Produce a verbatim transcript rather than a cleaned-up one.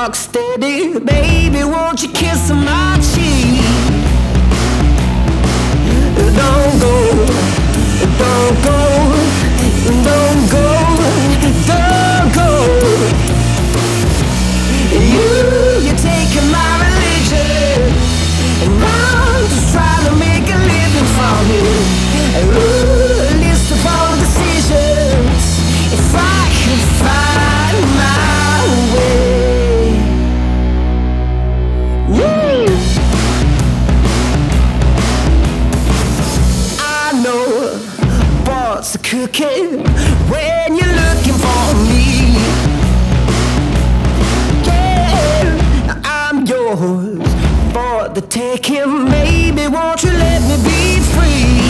rock steady. Baby, won't you kiss my cheek? Don't go, don't go, don't go, don't go. You, you're taking my religion, and I'm just trying to make a living from you. Ooh, a list of all decisions, if I could find my way. Woo! I know what's cooking when you're looking for me. Yeah, I'm yours for the taking. Maybe won't you let me be free?